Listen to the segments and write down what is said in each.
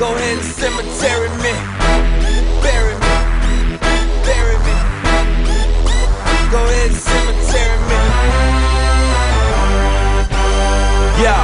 Go ahead and cemetery me. Bury me. Bury me. Go ahead and cemetery me. Yeah.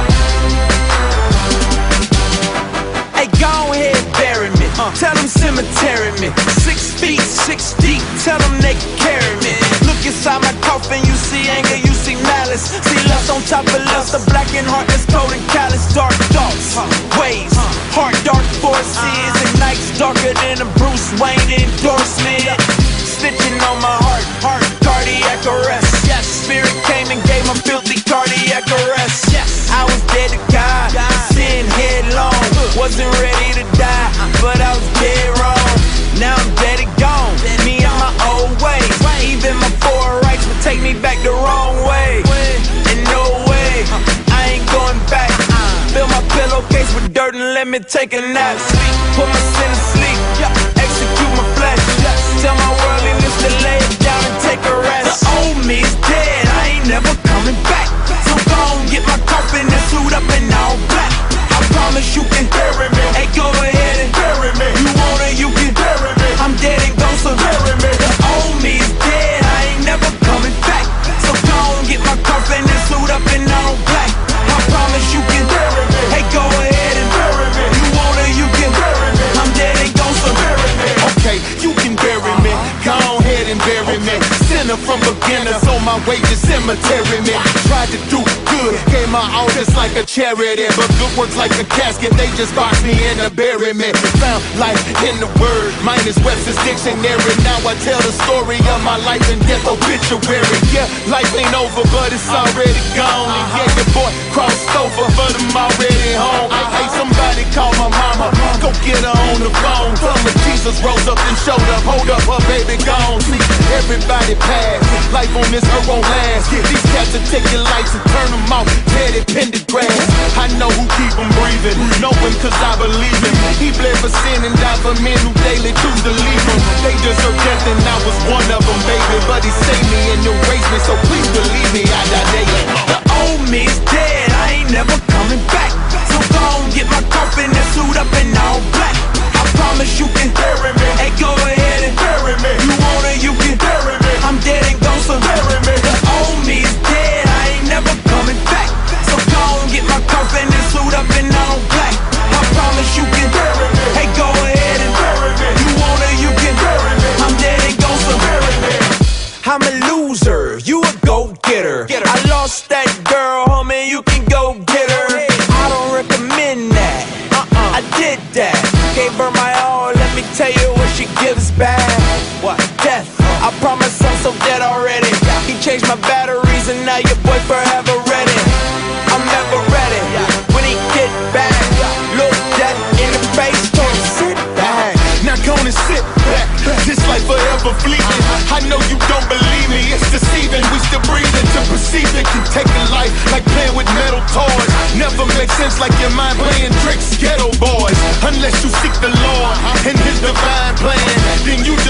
Hey, go ahead and bury me. Tell them cemetery me. 6 feet, 6 deep. Tell them they can carry me. Look inside my coffin, you see anger, you see malice. See lust on top of lust, a blackened heart that's cold and callous. Dark thoughts, ways, heart dark forces, ignites darker than a Bruce Wayne endorsement. Stitching on my heart, cardiac arrest. Yes, spirit came and gave my filthy cardiac arrest. Yes, I was dead to God, sin headlong. Wasn't ready to die, but I was dead wrong. Now I'm dead and gone, me and my old ways. Even my 4 rights would take me back the wrong way. And no way, I ain't going back. Fill my pillowcase with dirt and let me take a nap. Put my sin to sleep, execute my flesh. Tell my worldliness to lay it down and take a rest. The old me is dead, I ain't never coming back. So go and get my coffin and suit up in all black. I promise you can bury me. Hey, go ahead and bury me. You want it, you can bury me. I'm dead and gone, so bury me. The old me is dead, I ain't never coming back. So go and get my coffin and suit up in all black. I promise you can bury me. Hey, go ahead and bury me. You want it, you can bury me. I'm dead and gone, so bury me. Okay, you can bury me. Go ahead and bury me. Sinner from beginners on my way to cemetery me. Tried to do good, gave my all just like a charity, but good works like a casket. They just boxed me in and bury me. Found life in the word, minus Webster's dictionary. Now I tell the story of my life and death obituary. Yeah, life ain't over, but it's already gone. And yeah, your boy crossed over, but I'm already home. Hey, somebody call my mama, go get her on the phone. Tell me Jesus rose up and showed up. Hold up, her baby gone. See, everybody pass, life on this earth won't last. These cats will take your lights and turn them off. Dead at Pendergrass. I know who keep them breathing, know him cause I believe him. He bled for sin and died for men who daily choose to leave him. They deserve death and I was one of them, baby. But he saved me and erased me, so please believe me, I die daily. The old me is dead, I ain't never coming back. So go and get my coffin and suit up in all black. I promise you can bury me. Hey, go ahead and bury me. You want it, you can bury me. I'm dead and gone, so bury me. The old me is dead, I ain't never coming back. So go and get my coffin and suit up in all black. I promise you can bury me. Hey, go ahead and bury me. You want it, you can bury me. I'm dead and gone, so bury me. I'm a loser, you a go-getter. I lost that girl, homie, you can go get her. I don't recommend that, I did that. Gave her my all, let me tell you what she gives back. What? Death, I promise I'm so dead already. He changed my batteries and now your boy forever ready. I'm never ready, when he get back, look death in the face, told him sit back. Now go and sit back, this life forever fleeting. I know you don't believe me, it's deceiving. We still breathing, to perceive it can take a life like playing with metal toys. Never makes sense like your mind playing tricks, ghetto boys. Unless you seek the Lord and his divine plan, then you